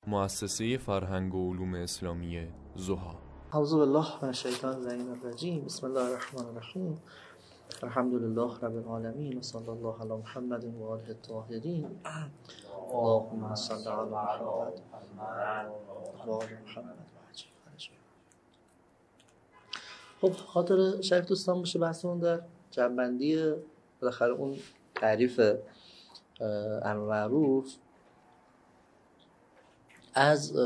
مؤسسه فرهنگ و علوم اسلامی ضحی. اعوذ بالله من الشیطان اللعین الرجیم. بسم الله الرحمن الرحیم. الحمد لله رب العالمین و صلی الله علی محمد و آله الطاهرین. اللهم صل علی محمد و آل محمد. خب خاطر شریف دوستان باشه بحثمون در جنبندی بالاخره اون تعریف امر معروف از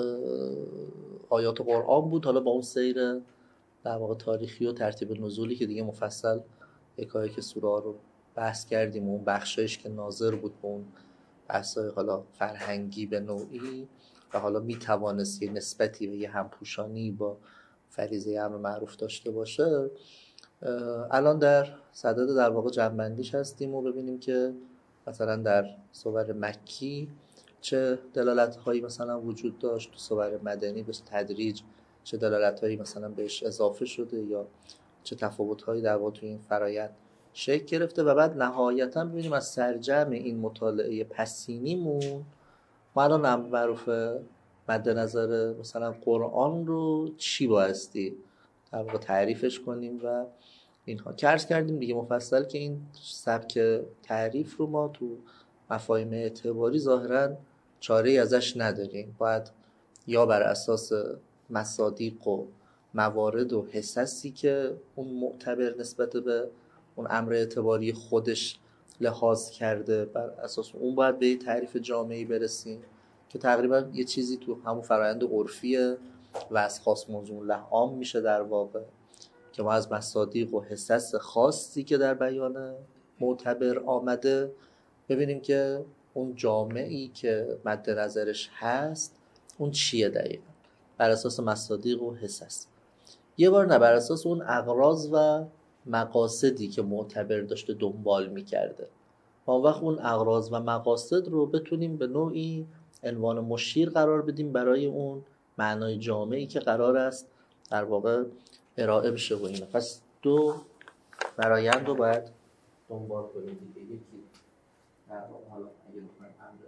آیات قرآن بود. حالا با اون سیر در واقع تاریخی و ترتیب نزولی که دیگه مفصل یکایی که سوره ها رو بحث کردیم و اون بخشایش که ناظر بود به اون بحثای حالا فرهنگی به نوعی و حالا میتوانست یه نسبتی و یه همپوشانی با فریضه امر معروف داشته باشه. الان در صدد در واقع جنبندیش هستیم و ببینیم که مثلا در صور مکی چه دلالت‌هایی مثلا وجود داشت، تو صور مدنی به تدریج چه دلالت‌هایی مثلا بهش اضافه شده یا چه تفاوت‌هایی در واقع توی این فرآیند شکل گرفته و بعد نهایتاً ببینیم از سرجم این مطالعه پسینیمون ما الان امر معروف مد نظر مثلا قرآن رو چی بایستی در واقع تعریفش کنیم و اینها که عرض کردیم دیگه مفصل که این سبک تعریف رو ما تو مفاهیم اعتباری ظاهراً چاره‌ای ازش نداریم. باید یا بر اساس مصادیق و موارد و حسسی که اون معتبر نسبت به اون امر اعتباری خودش لحاظ کرده بر اساس اون باید به تعریف جامعی برسیم که تقریبا یه چیزی تو همون فرآیند عرفیه و از خاص موضوع له عام میشه در واقع که ما از مصادیق و حسس خاصی که در بیان معتبر آمده ببینیم که اون جامعی که مد نظرش هست اون چیه دقیقا بر اساس مصادیق و حسس، یه بار نه بر اساس اون اغراض و مقاصدی که معتبر داشته دنبال میکرده. ما وقت اون اغراض و مقاصد رو بتونیم به نوعی عنوان مشیر قرار بدیم برای اون معنای جامعی که قرار است در واقع ارائه بشه و اینا. پس دو فرآیند رو باید دنبال کنیم دیگه. یکی در واقع حالا اگه بخوایم امر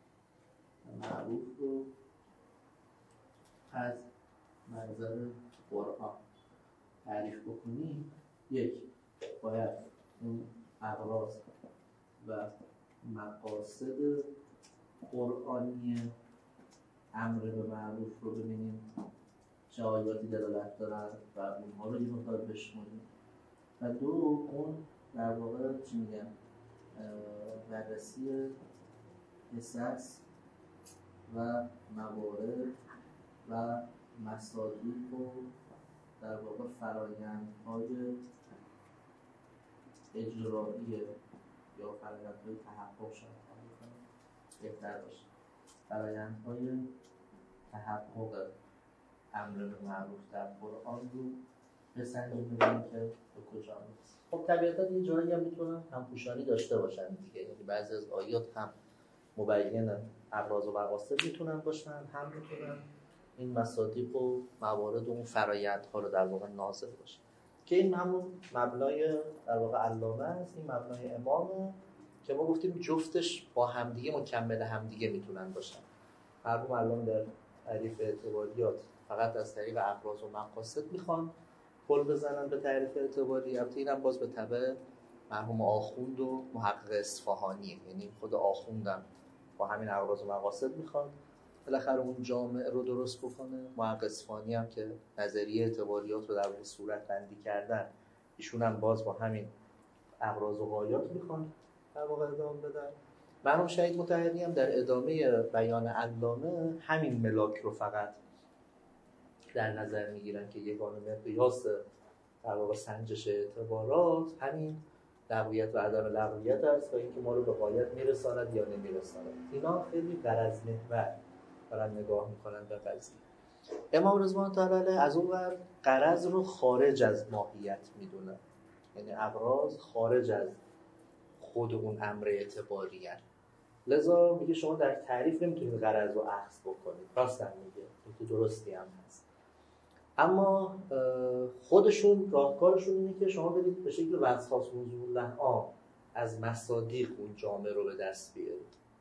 معروف رو از منظر قرآن تعریف بکنیم، یک باید اون اغراض و مقاصد قرآنی امر به معروف رو ببینیم چه آیاتی دلالت دارن و اونها رو یه مقدار بشمونیم و دو اون در واقع چی میگن بررسی حسس و موارد و مصادیق و در واقع فرآیندهای اجرایی یا فرآیندهای تحقق شاید بهتر باشه، فرآیندهای تحقق امر به معروف در قرآن رو بسنجیم ببینیم که به کجا میرسه. خب طبیعتا یه جایی هم میتونن همپوشانی داشته باشن دیگه، یعنی بعضی از آیات هم مبین اغراض و مقاصد میتونن باشن، هم میتونن این مصادیق و موارد و اون فرآیندها رو در واقع ناظر باشه که این همون مبنای در واقع علامه است، این مبنای امامه که ما گفتیم جفتش با همدیگه مکمل همدیگه میتونن باشن. مرحوم علامه در تعریف اعتباریات فقط از طریق اغراض و مقاصد میخوان پل بزنن به تعریف اعتباری. البته اینم باز به تبع مرحوم آخوند و محقق اصفهانیه، یعنی خود آخوندم با همین اغراض و مقاصد میخوان بالاخره اون جامعه رو درست بکنه. محقق اصفهانی هم که نظریه اعتباریات رو در واقع صورت بندی کردن، ایشون هم باز با همین اغراض و غایات میخوان در واقع ادامه بدن. مرحوم شهید مطهری هم در ادامه بیان علامه همین ملاک رو فقط در نظر میگیرن که یگانه مقیاس در واقع سنجش اعتبارات همین لغویت و عدم لغویت است و اینکه ما رو به غایت میرساند یا نمیرساند. اینا خیلی غرض محور دارن نگاه میکنن به قضیه. امام رضوان تعالی علیه از اون ور غرض رو خارج از ماهیت میدونن، یعنی اغراض خارج از خود اون امر اعتباری هست. لذا میگه شما در تعریف نمیتونید غرض رو اخذ بکنید. راست هم میگه، این درستی هم هست، اما خودشون راهکارشون اینه که شما برید به شکل وسخاص موضوع لحعام از مصادیق اون جامعه رو به دست بیارید.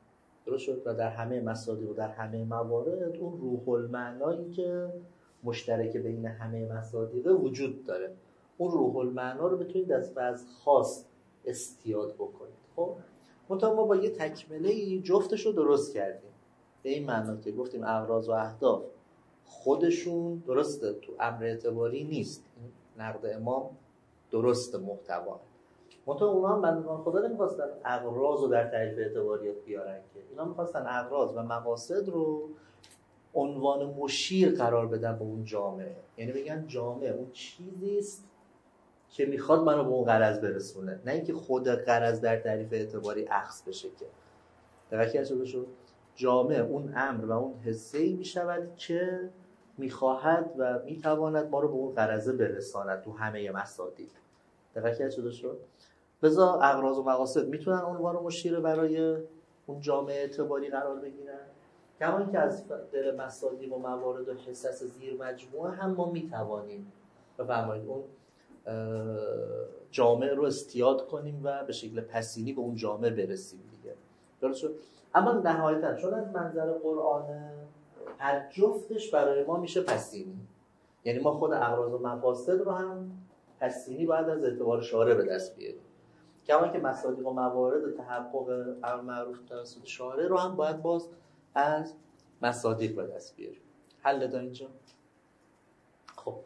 درست شد. و در همه مصادیق و در همه موارد اون روح المعنایی که مشترک بین همه مصادیق وجود داره، اون روح المعنا رو بتونید از وضع خاص استیاد بکنید. خب منتها ما با یه تکمله جفتش رو درست کردیم، به این معنا که گفتیم اغراض و اهداف خودشون درسته تو امر اعتباری نیست، نقد امام درسته محتوا، منتها اونا هم بندگان خدا نمیخواستن اغراض رو در تعریف اعتباریات بیارن که، اینا میخواستن اغراض و مقاصد رو عنوان مشیر قرار بدن به اون جامعه، یعنی بگن جامعه اون چیزی است که میخواد منو به اون غرض برسونه، نه اینکه خود غرض در تعریف اعتباری اخذ بشه. که دقیقاً شده شد جامعه اون امر و اون حسه‌ای میشود که میخواهد و میتواند ما رو به اون غرضه برساند تو همه مصادیق. دقیقاً شده شد. لذا اغراض و مقاصد میتونن عنوان مشیر برای اون جامعه اعتباری قرار بگیرن، کما اینکه از دل مصادیق و موارد و حصص زیر مجموعه هم ما میتوانیم بفرمایید اون جامعه رو استیاد کنیم و به شکل پسینی به اون جامعه برسیم دیگه. درست شد. اما نهایتا چون از منظر قرآن هر جفتش برای ما میشه پسینی، یعنی ما خود اغراض و مقاصد رو هم پسینی باید از اعتبار شارع به دست بیاریم، کما که مصادیق و موارد تحقق امر معروف توسط شارع رو هم باید باز از مصادیق به دست بیاریم. حل تا اینجا؟ خب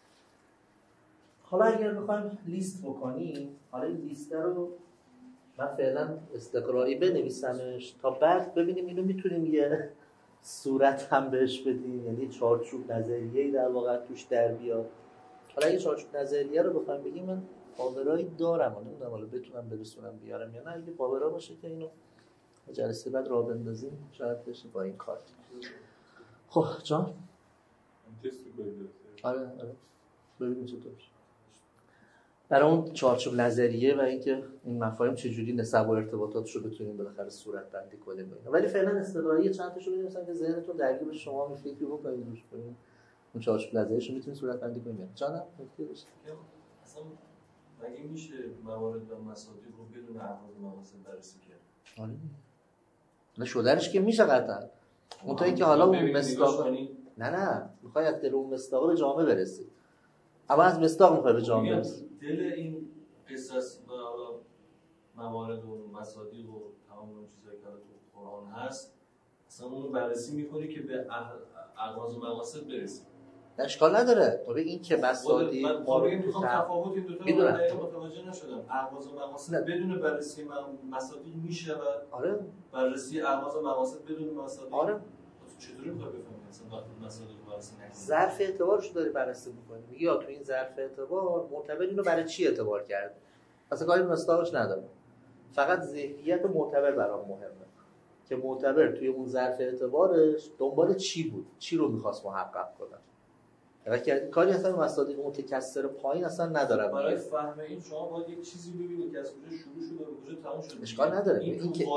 حالا اگر بخوایم لیست بکنیم، حالا این لیست رو من فعلا استقرایی بنویسمش تا بعد ببینیم اینو میتونیم یه صورت هم بهش بدیم، یعنی چارچوب نظریه‌ای در واقع توش در بیاد. حالا این چارچوب نظریه رو بخوایم بگیم، من پاورایی دارم، نمیدونم حالا بتونم برسونم بیارم یا نه. اگه پاورا باشه که اینو جلسه بعد راه بندازیم شاید بشه با این کار. خب جان تست کنید. آره ببینیم چطور میشه. برای اون چارچوب نظریه و اینکه این مفاهیم چجوری نسب و ارتباطاتش رو بتونیم بالاخره صورت بندی کنیم اینا. ولی فعلا استقرایی چند تاشو بنویسم که ذهنتون درگیر بشه، شما می فکری بکنید روش کنید، اون چارچوب نظریه‌اش رو میتونید صورت بندی کنید. جانم نکته داشت اصلا مگه میشه موارد و مصادیق رو بدون اغراض و مقاصد بررسی کرد؟ آره نه شدنش که میشه قطعا، اونطوری اینکه حالا اون مصداق نه میخوای از دل اون مصداق به جامعه برسی، اما از مصداق میخوای به جامعه برسی. دل این قصص و حالا موارد و مصادیق و تمام اون چیزایی که تو قرآن هست اصلا اون رو بررسی میکنی که به اغراض و مقاصد برسی. اشکال نداره. تو این که مصادیق ما رو میخوام تفاوت این دو تا رو متوجه نشدم. اغراض و مقاصد بدون بررسی مصادیق میشه و آره بررسی اغراض و مقاصد بدون مصادیق آره چطوری میخوای بفهمی اصلا وقتی مصادیق رو بررسی نکنی؟ ظرف اعتبارش رو داری بررسی می‌کنی، میگی یا تو این ظرف اعتبار معتبر اینو برای چی اعتبار کرد، اصلا کاری به مصداقش نداره، فقط ذهنیت معتبر برام مهمه که معتبر توی اون ظرف اعتبارش دنبال چی بود، چی رو می‌خواست محقق کنه. اگه کاری اصلا مصادیق متکثر پایین اصلا ندارم. برای فهم این شما باید یک چیزی ببینید که از کجا شروع شده و کجا تموم شده. اشکال نداره. این که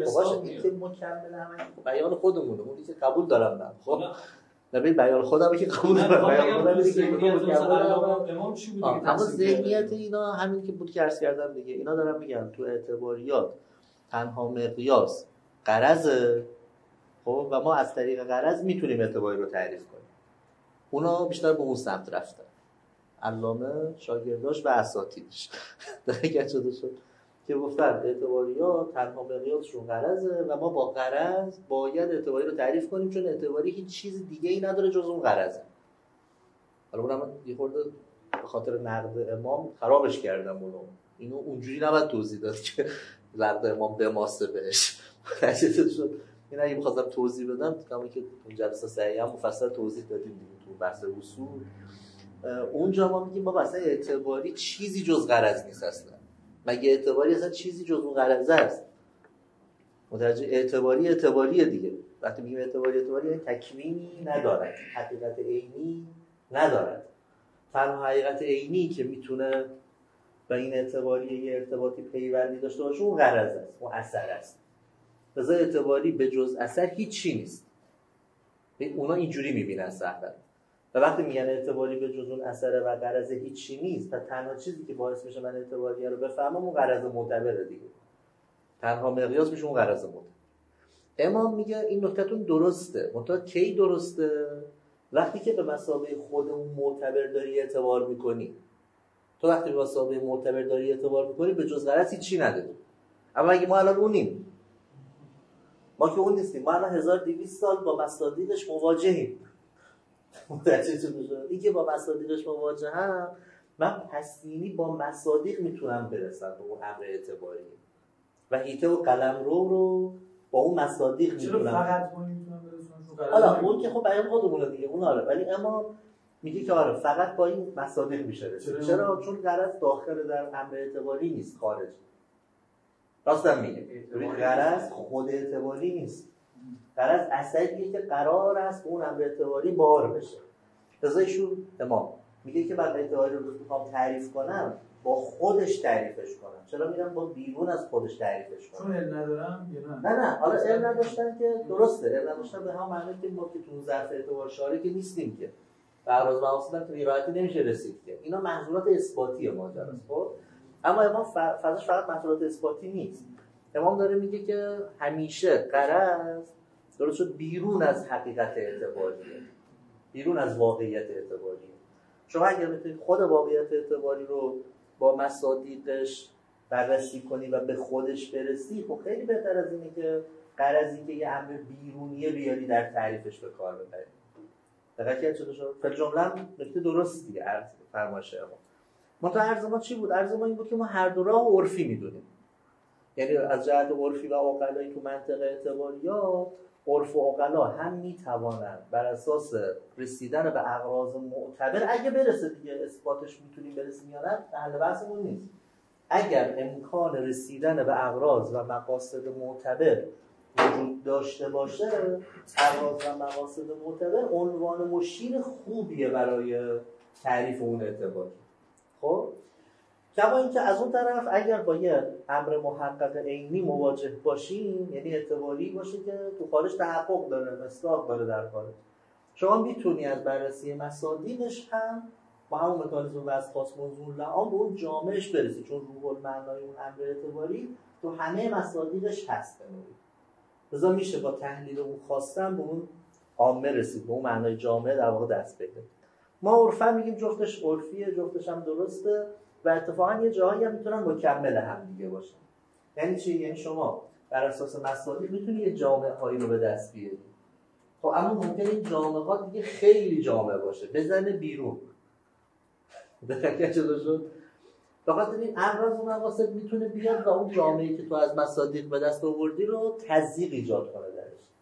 مکمل همین بیان خودمونه، اونی که قبول دارم من. خب نبی بیان خودم که قبول دارم، بیان خودم که امام چی بود؟ اما ذهنیت اینا همین که بود که عرض کردم دیگه، اینا دارم میگم تو اعتباریات تنها مقیاس غرضه. خب و ما از طریق غرض میتونیم اعتباری رو تعریف کنیم. اونا بیشتر به اون سمت رفتن، علامه، شاگرداش و اساتیدش دیگه شده شد که گفتن اعتباریات تنها مقیاسشون غرضه و ما با غرض باید اعتباری رو تعریف کنیم، چون اعتباری هیچ چیز دیگه ای نداره جز اون غرضه. حالا اونم یه خورده به خاطر نقد امام خرابش کردم اینو اونجوری نباید توضیح داد که نقد امام بماسه بهش شد. این اگه بخواستم توضیح بدم کما که اون جلسه صحیح هم مفصل توضیح دادیم دیگه تو بحث اصول، اونجا ما میگیم بابا اصلا اعتباری چیزی جز غرض نیست اصلا. مگه اعتباری اصلا چیزی جز اون غرض است؟ متوجه اعتباریه دیگه. وقتی میگیم اعتباری یعنی تکوینی ندارد، حقیقت عینی ندارد. تنها حقیقت عینی که میتونه با این اعتباری یه ارتباطی پیوندی داشته باشه اون غرض است، اون اثر است. لذا اعتباری به جز اثر هیچی نیست. اونا اینجوری میبینن سهلا. و وقتی میگن اعتباری به جز اون اثر و غرض هیچی نیست و تنها چیزی که باعث میشه من اعتباریه رو بفهمم اون غرض معتبره دیگه. تنها مقیاس میشه اون غرض معتبر. امام میگه این نکتهتون درسته، منتها کی درسته؟ وقتی که به مثابه خودمون معتبر داری اعتبار میکنی. تو وقتی به مثابه معتبر داری اعتبار میکنی به جز غلط چی نداری. اما اگه ما الان اونیم، ما که اون نیستیم، ما الان 1200 سال با مصادیقش مواجهیم. این که با مصادیقش مواجهم، من پسینی با مصادیق میتونم برسم به اون امر اعتباری و هیته و قلمرو رو با اون مصادیق میتونم. چرا فقط ما نمیتونم برسم؟ حالا اون که خب بیان خودمونه دیگه، اون آره، ولی اما میگه که آره فقط با این مصادیق میشه رسید. چرا؟ چون غرض داخل در امر اعتباری نیست، خارج. راستم میگه غرض خود اعتباری نیست، غرض اثریه که قرار است اون امر اعتباری بار بشه. رضایشون امام میگه که بعد اعتباری رو میخوام تعریف کنم با خودش تعریفش کنم. چرا میگم با بیرون از خودش تعریفش کنم؟ چون علم ندارم یا نه حالا علم نداشتن که درسته، علم نداشتن به هم معنی که ما که تو ظرف اعتبار شاری که نیستیم که به اعراض مقاصد هم تو راحتی نمیشه رسید که اینا محصولات اثباتی ماجراست. خب اما امام فضاش فقط محصولات اثباتی نیست. امام داره میگه که همیشه غرض درست شد بیرون از حقیقت اعتباریه، بیرون از واقعیت اعتباریه. شما اگر بتونید خود واقعیت اعتباری رو با مصادیقش بررسی کنی و به خودش برسی، خب خیلی بهتر از اینه که غرضی که یه امر بیرونیه بیاری در تعریفش به کار ببری. دقیقاً چه شد؟ فعل جمله نکته درستیه عرض فرمایش امام. منتها عرض ما چی بود؟ عرض ما این بود که ما هر دو راه عرفی میدونیم. یعنی از جهت عرفی و عقلایی تو منطقه اعتباریات، عرف و عقلا هم میتوانند بر اساس رسیدن به اغراض معتبر، اگه برسه دیگه اثباتش میتونیم برسیم یا نه اهل بحثمون نیست، اگر امکان رسیدن به اغراض و مقاصد معتبر وجود داشته باشه، اغراض و مقاصد معتبر عنوان مشیر خوبیه برای تعریف اون اعتباری. خب کما اینکه از اون طرف اگر با یه امر محقق عینی مواجه باشیم، یعنی اعتباری باشه که تو خارج تحقق داره، مصداق داره در خارج، شما میتونی از بررسی مصادیقش هم با همون مکانیزم وضع خاص موضوع لعام به اون جامعش برسی، چون روح المعنای اون امر اعتباری تو همه مصادیقش هست. لذا میشه با تحلیل اون خواستن به اون عامه رسید، به اون معنای جامعه در واقع دست بده. ما عرفا میگیم جفتش عرفیه، جفتش هم درسته و اتفاقا یه جایی هم میتونن مکمل هم دیگه باشن. یعنی چی؟ یعنی شما بر اساس مصادیق میتونی یه جامعه هایی رو به دست بیاری. خب اما ممکنه این جامعه ها دیگه خیلی جامعه باشه، بزنه بیرون. دقیقاً چه شد؟ فقط این اغراض و مقاصد میتونه بیاد و اون جامعه‌ای که تو از مصادیق به دست آوردی رو تضییق ایجاد کنه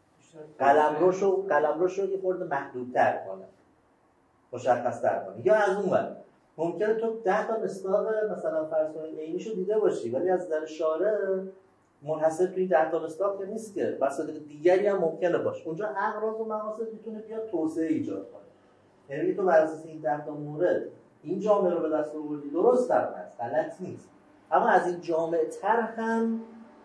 درش. قلمروشو یه خورده محدودتر کنه، مشخص‌تر کنه. یا از اون ور ممکنه تو 10 تا مصداق مثلا فرض کنید عینیشو دیده باشی، ولی از نظر شارع منحصر توی 10 تا مصداق که نیست که، مصادیق دیگری هم ممکنه باشه. اونجا اغراض و مقاصد میتونه بیاد توسعه ایجاد کنه. یعنی تو بر اساس این 10 تا مورد این جامعه رو به دست آوردی، درست هم هست، غلط نیست، اما از این جامعه تر هم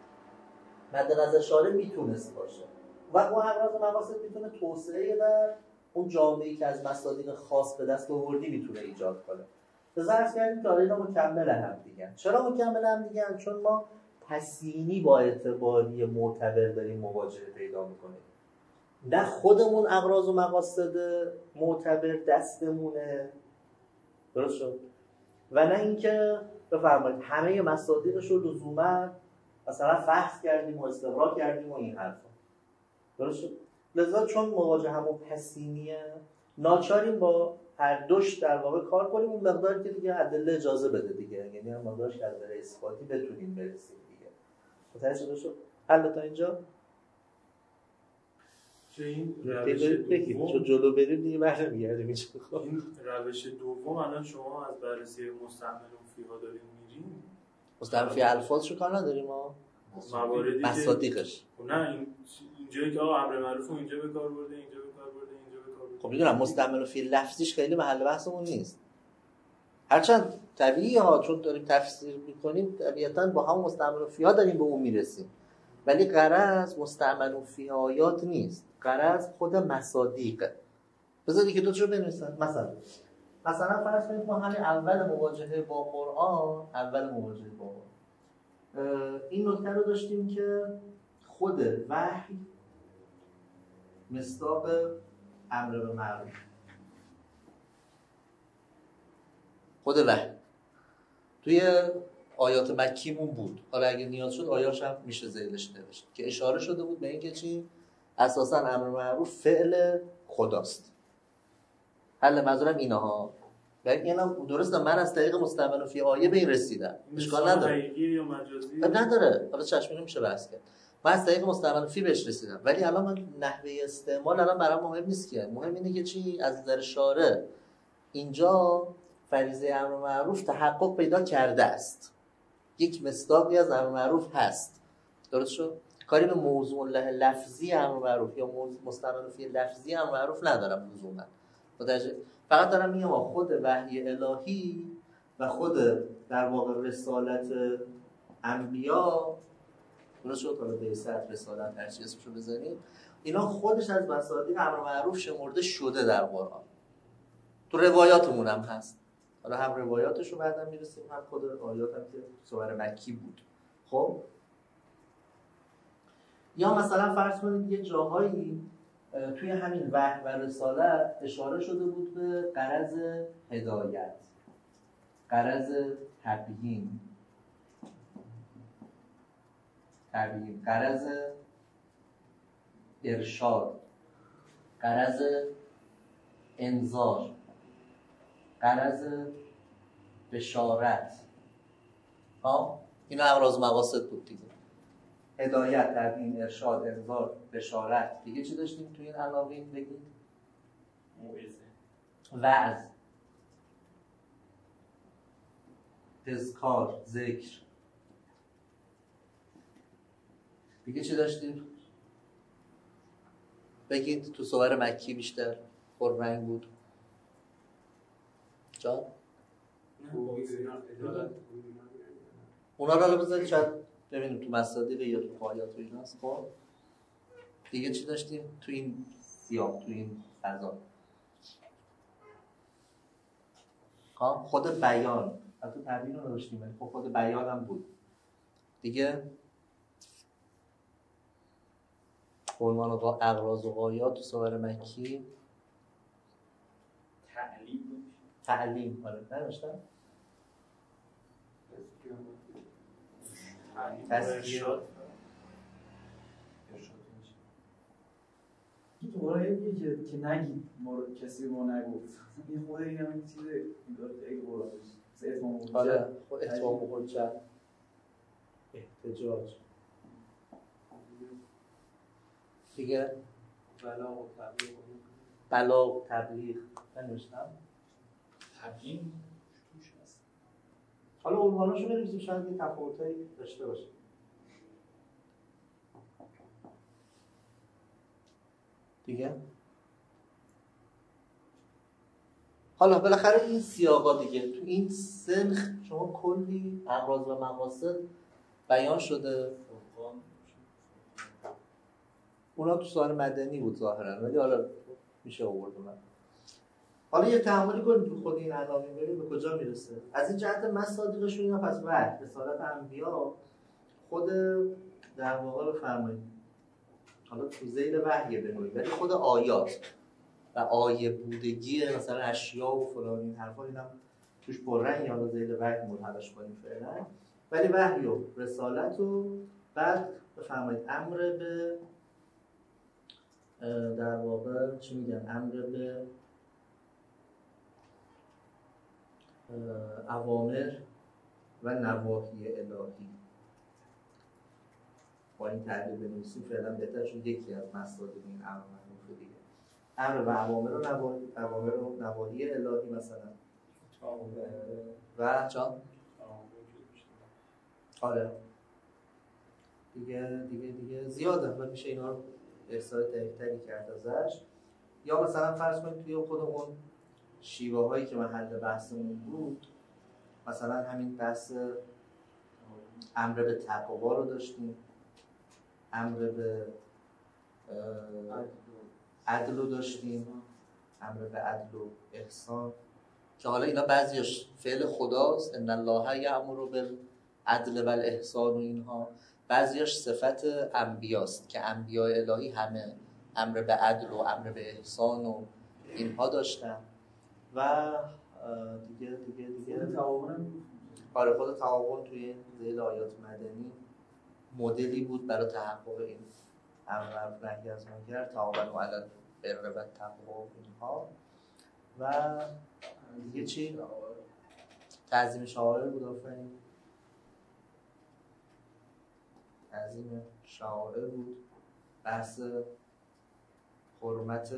مد نظر شارع میتونست باشه و اون اغراض و مقاصد میتونه توسعه در اون جامعه‌ای که از مصادیق خاص به دست آوردی میتونه ایجاد کنه. بذارت کردیم که اینا مکمل هم دیگه. چرا مکمل هم دیگه؟ چون ما پسینی با اعتباری معتبر داریم مواجهه پیدا میکنیم. نه خودمون اغراض و مقاصد معتبر دستمونه، درست شد، و نه اینکه بفرمایید همه مصادیقش رو لزوما مثلا فحص کردیم و استقرا کردیم و این حرفا، درست شد. لذا چون مواجهمون پسینیه، ناچاریم با هر دوش در واقع کار کنیم اون مقداری که دیگه ادله اجازه بده دیگه، یعنی هم مقدارش که ادله اثباتی بتونیم برسیم دیگه. متوجه شد؟ حل تا اینجا؟ چه این روش دوم چون جلو بریم دیگه بحث میگردیم اینجا. این روش دوم الان شما از بررسی مستعمل و فیها داریم میریم، مستعمل فی الفاظشو کار نداریم ما مواردی که مصادیقش، نه اینجایی که آقا امر معروف رو اینجا به کار برده، اینجا به کار برده، اینجا به کار برده. خب میدونم مستعمل فی لفظیش خیلی محل بحثمون نیست، هرچند طبیعیه ها، چون داریم تفسیر میکنیم طبیعتاً با هم مستعمل فیها داریم به اون میرسیم، ولی غرض مستعمل فیهایات نیست، غرض خود مصادیقه. بذاری که دوتاشو بنویسن. مثلا فرض کنید ما همین اول مواجهه با قرآن، این نکته رو داشتیم که خود وحی مصداق امر به معروف، خود وحی توی آیات مکیمون بود. حالا اگه نیاز شد آیاش هم میشه ذیلش نوشت که اشاره شده بود به اینکه چی اساسا امر معروف فعل خداست. حل منظورم اینها یعنی درسته من از طریق مستعمل فی آیه به این رسیدم، اشکال نداره. حقیقی یا مجازی نداره، حالا چشمینو میشه بحث کرد. من از طریق مستعمل فی بهش رسیدم، ولی الان من نحوه استعمال الان برام مهم نیست که، مهم اینه که چی از نظر شارع اینجا فریضه امر معروف تحقق پیدا کرده است، یک مصداقی از امر معروف هست. درست شد؟ کاری به موضوع لفظی امر معروف یا مستعمل فی لفظی امر معروف ندارم لزوما. فقط دارم میگم خود وحی الهی و خود در واقع رسالت انبیا، درست شد؟ حالا بعثت، رسالت، هر چی اسمشو بزنیم، اینا خودش از مصادیق امر معروف شمرده شده در قرآن. تو روایاتمون هم هست. حالا هم روایاتشو بعدا میرسیم، هم خود آیات هم که سوره مکی بود. خب یا مثلا فرض کنید یه جاهایی توی همین وحی و رسالت اشاره شده بود به غرض هدایت، غرض تبیین، غرض ارشاد، غرض انذار، غرض بشارت. اینا اغراض مقاصد بود دیگه. هدایت، تبیین، ارشاد، انذار، بشارت. دیگه چی داشتیم توی این عناوین بگید؟ موعظه، وعظ، تذکار، ذکر. دیگه چی داشتیم؟ بگید تو سوره مکی بیشتر پررنگ بود. جان؟ اونا رو حالا بذارید شاید ببینیم تو مصادیق یا تو آیات و ایناست. خب دیگه چی داشتیم تو این سیاق، تو این فضا؟ خود بیان، حتی تبیین رو داشتیم ولی خب خود بیان هم بود دیگه. عنوان اغراض و غایات تو سوره مکی تعلیم حالا نمیشتم تذکیه این دوباره یکی که نگید ما رو کسی ما نگفت این خود این هم چیز انگار خیلی قرآن اتمام حجت. حالا اتمام حجت، احتجاج دیگه، بلاغ و تبلیغ ننوشتم. تبیین توش هست. حالا عنواناشو بنویسیم شاید یه تفاوتایی داشته باشه. دیگه حالا بالاخره این سیاقا دیگه تو این سنخ شما کلی اغراض و مقاصد بیان شده. اونا تو سوال مدنی بود ظاهرا ولی حالا میشه آورد من. حالا یه تأملی کنید تو خود این عناوین ببینید به کجا میرسه. از این جهت مصادیقشون اینا پس وحی، رسالت انبیا، خود در واقع بفرمایید حالا تو ذیل وحی بنویسید ولی خود آیات و آیه بودگی مثلا اشیا و فلان این حرفا اینم توش پررنگ، حالا ذیل وحی ملحقش کنیم فعلا، ولی وحی و رسالت و بعد بفرمایید امر به در واقع چی میگن، امر به اوامر و نواهی الهی. با این تعبیر بنویسیم فعلا بهتر، چون یکی از مصادیق این امر معروف دیگه، امر و اوامر و نواهی الهی مثلا و جان آره دیگه زیاده و میشه اینا رو احصای دقیق‌تری کرد ازش. یا مثلا فرض کنید توی خود اون شیوه هایی که محل بحثمون بود، مثلا همین بحث امر به تقوا رو داشتیم، امر به عدل رو داشتیم، امر به عدل و احسان که حالا اینا بعضیش فعل خداست، ان الله یأمر بالعدل والاحسان و اینها، بعضیش صفت انبیاست که انبیاء الهی همه امر به عدل و امر به احسان و اینها داشتن و دیگه آره خود تعاون توی این ذیل آیات مدنی مدلی بود برای تحقق این امر نهی از منکر، تعاونوا علی البر و التقوا و اینها. و دیگه چی؟ تعظیم شعائر بود. آفرین، تعظیم شعائر بود، بحث حرمت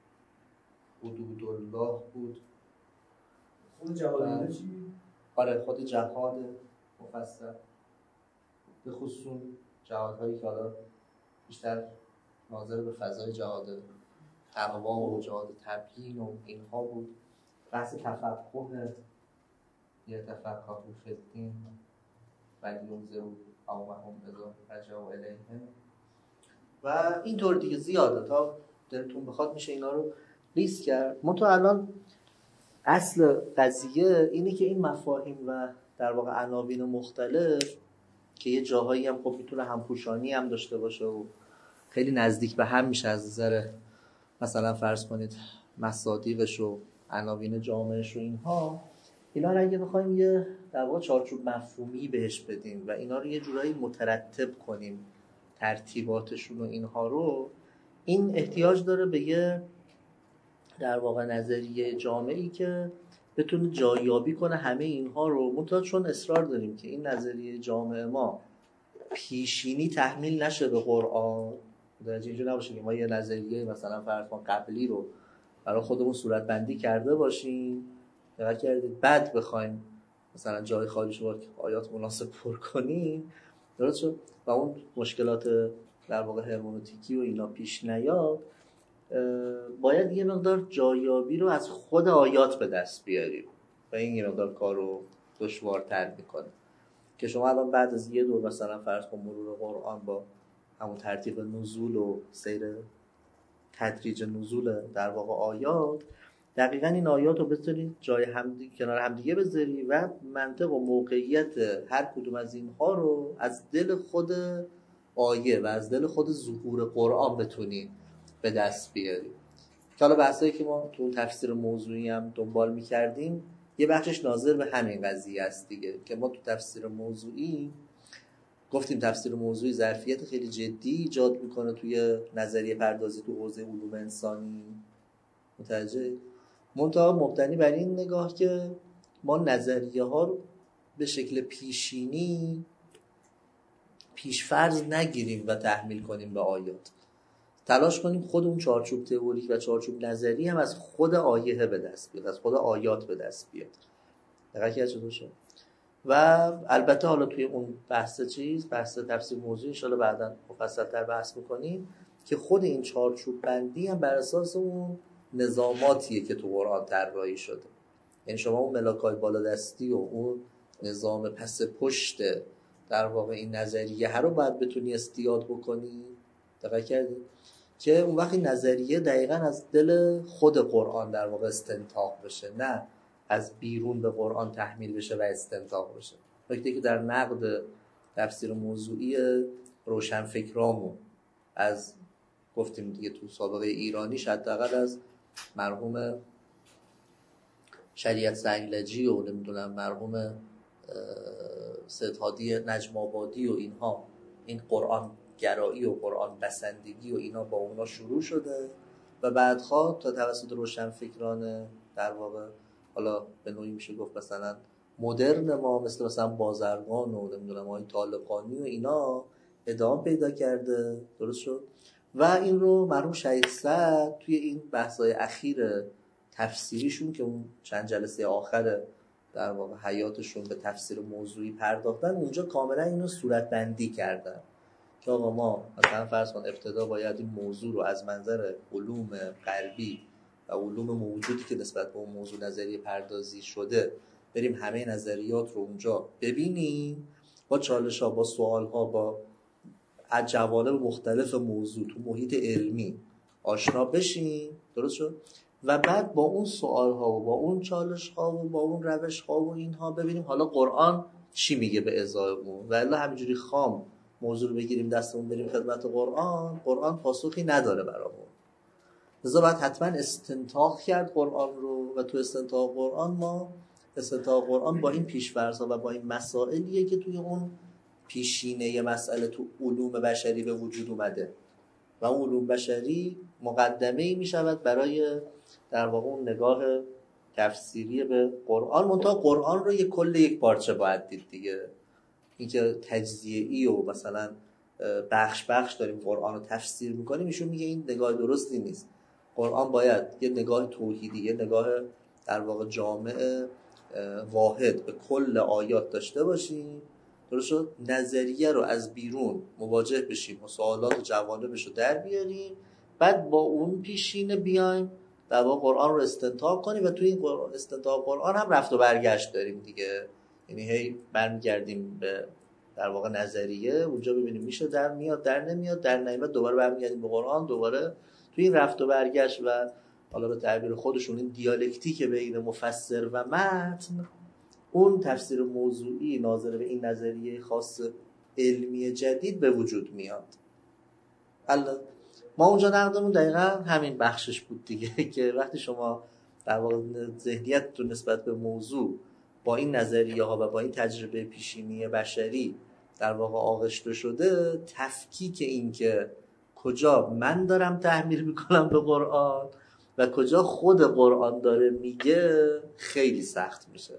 حدود الله بود. خود جهاد چی؟ آره خود جهاد مفصل، به خصوص جهادهایی که حالا بیشتر ناظر به فضای جهاد تقوا و جهاد تبیین و اینها بود. بحث تفقه، یه تفقه فی الدین ولیونذروا قومهم اذا رجعوا الیهم و اینطور دیگه زیاده، تا دلتون بخواد میشه اینا رو لیست کرد. منتها الان اصل قضیه اینه که این مفاهیم و در واقع عناوین مختلف که یه جاهایی هم خب میتونه همپوشانی هم داشته باشه و خیلی نزدیک به هم میشه از نظر مثلا فرض کنید مصادیقش و عناوین جامعش و اینها، اینا رو اگه بخوایم یه در واقع چارچوب مفهومی بهش بدیم و اینا رو یه جورایی مترتب کنیم ترتیباتشون و اینها رو، این احتیاج داره به یه در واقع نظریه جامعی که بتونه جاییابی کنه همه اینها رو. منتها چون اصرار داریم که این نظریه جامع ما پیشینی تحمیل نشه به قرآن، درجه اینجور نباشه که ما یه نظریه مثلا فرض کن قبلی رو برای خودمون صورت بندی کرده باشیم، دقت کردید، بعد بخوایم مثلا جای خالیش رو آیات مناسب پر کنیم، درست شد، و اون مشکلات در واقع هرمنوتیکی و اینا پیش نیاد، باید یه مقدار جاییابی رو از خود آیات به دست بیاریم و این یه مقدار کار رو دشوارتر میکنه. که شما الان بعد از یه دور مثلا فرض کن مرور قرآن با همون ترتیب نزول و سیر تدریج نزول در واقع آیات، دقیقاً این آیات رو بتونید جای کنار همدیگه بذاری و منطق و موقعیت هر کدوم از اینها رو از دل خود آیه و از دل خود ظهور قرآن بتونید به دست بیاریم. که حالا بحثایی که ما تو تفسیر موضوعی هم دنبال می‌کردیم یه بخشش ناظر به همین قضیه است دیگه، که ما تو تفسیر موضوعی گفتیم تفسیر موضوعی ظرفیت خیلی جدی ایجاد میکنه توی نظریه پردازی تو حوزه علوم انسانی، متوجه؟ منتها مبتنی بر این نگاه که ما نظریه ها رو به شکل پیشینی پیشفرض نگیریم و تحمیل کنیم به آیات. تلاش کنیم خود اون چارچوب تئوریک و چارچوب نظری هم از خود آیه به دست بیاد، از خود آیات به دست بیاد. دقیقاً که چطور شد؟ و البته حالا توی اون بحث تفسیر موضوعی ان شاءالله بعداً مفصل‌تر بحث می‌کنیم که خود این چارچوب بندی هم بر اساس اون نظاماتیه که تو قرآن طراحی شده. یعنی شما اون ملاک‌های بالادستی و اون نظام پس پشت در واقع این نظریه هر رو باید بتونی استیاد بکنی. دقیق کردید که اون وقتی نظریه دقیقاً از دل خود قرآن در واقع استنتاق بشه، نه از بیرون به قرآن تحمیل بشه و استنتاق بشه. نکته که در نقد تفسیر موضوعی روشنفکرامون از گفتیم دیگه تو سابقه ایرانی حداقل از مرحوم شریعت سنگلجی و نمیدونم مرحوم سید هادی نجم آبادی و اینها، این قرآن گرایی و قرآن بسندگی و اینا با اونا شروع شده و بعدها تا توسط روشنفکران در واقع حالا به نوعی میشه گفت مثلا مدرن ما مثلا بازرگان و نمیدونم آقای طالقانی و اینا ادامه پیدا کرده، درست شد. و این رو مرحوم شیخ سعد توی این بحث‌های اخیر تفسیریشون که اون چند جلسه آخر در واقع حیاتشون به تفسیر موضوعی پرداختن، اونجا کاملا اینو صورت بندی کردن که آقا ما مثلا فرض کن ابتدا باید این موضوع رو از منظر علوم غربی و علوم موجودی که نسبت به اون موضوع نظریه پردازی شده بریم همه نظریات رو اونجا ببینیم، با چالش ها، با سوال ها، با جوانب مختلف موضوع تو محیط علمی آشنا بشیم، درست شد، و بعد با اون سوال ها و با اون چالش ها و با اون روش ها و اینها ببینیم حالا قرآن چی میگه به ازای اون. و الا همینجوری خام موضوع رو بگیریم دستمون بریم خدمت قرآن پاسخی نداره برامون. لذا باید حتما استنتاق کرد قرآن رو و تو استنتاق قرآن با این پیش‌فرض‌ها و با این مسائلیه که توی اون پیشینه مسئله تو علوم بشری به وجود اومده و اون علوم بشری مقدمه‌ای میشود برای در واقع اون نگاه تفسیری به قرآن. منتها قرآن رو یک پارچه باید دید دیگه. اینکه تجزیه‌ای و مثلا بخش داریم قرآن رو تفسیر میکنیم، ایشون میگه این نگاه درستی نیست. قرآن باید یه نگاه توحیدی، یه نگاه در واقع جامع واحد به کل آیات داشته باشیم. درست شد؟ نظریه رو از بیرون مواجه بشیم و سوالات و جوانبش رو در بیاریم، بعد با اون پیشینه بیایم در واقع قرآن رو استنتاق کنیم و توی این استنتاق قرآن هم رفت و برگشت داریم دیگه. یعنی هی برمیگردیم به در واقع نظریه، اونجا ببینیم میشه در میاد، در نمیاد، در نمیاد، دوباره برمیگردیم به قرآن، دوباره توی این رفت و برگشت و حالا به تعبیر خودشون این دیالکتیک بین مفسر و متن، اون تفسیر موضوعی ناظر به این نظریه خاص علمی جدید به وجود میاد. ما اونجا نقدمون دقیقا همین بخشش بود دیگه که وقتی شما در واقع ذهنیتتون نسبت به موضوع با این نظریه ها و با این تجربه پیشینی بشری در واقع آغشته شده، تفکیک این که کجا من دارم تحمیل میکنم به قرآن و کجا خود قرآن داره میگه خیلی سخت میشه.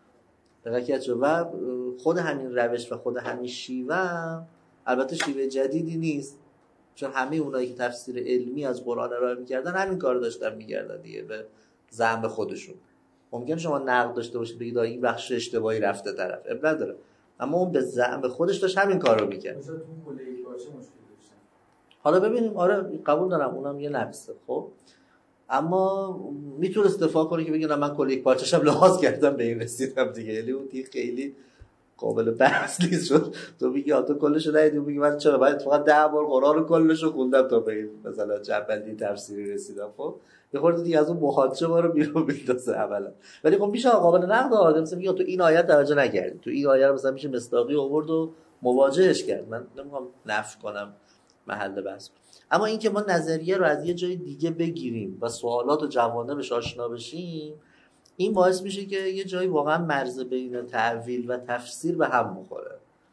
و خود همین روش و خود همین شیوه، البته شیوه جدیدی نیست، چون همه اونایی که تفسیر علمی از قرآن ارائه میکردن همین کار داشتن میکردن دیگه به زعم خودشون. ممکنه شما نقد داشته باشید بگید این بخش اشتباهی رفته طرف، اب نداره، اما اون به زعم خودش داشت همین کار رو میکرد. مثلا تو کل یک پارچه مشکل داشتن. حالا ببینیم، آره قبول دارم اونم یه نقصه، خب اما میتونست دفاع کنه که بگه من کل یک پارچه‌شم لحاظ کردم به این رسیدم دیگه. یعنی اون دیگه خیلی قابل بحث نیست. شد تو میگی تو کلشو ندیدی، میگی من چرا باید فقط 10 بار قرآن رو کلشو خوندم تا به این مثلا جنبندی تفسیری رسیدم. خب یه خورده دیگه از اون محاجه ما رو بیرون میندازه اولا، ولی خب میشه قابل نقد آدم. مثلا میگه تو این آیت توجه نکردی، تو این آیه رو مثلا میشه مصداقی آورد و مواجهش کرد. من نمیخوام نفی کنم محل بحث، اما این که ما نظریه رو از یه جای دیگه بگیریم و سوالات و جوانبش آشنا بشیم، این باعث میشه که یه جایی واقعا مرز بین تعویل و تفسیر به هم بخوره.